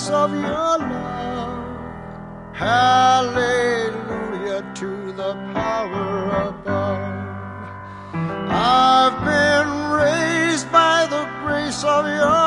grace of your love. Hallelujah to the power above. I've been raised by the grace of your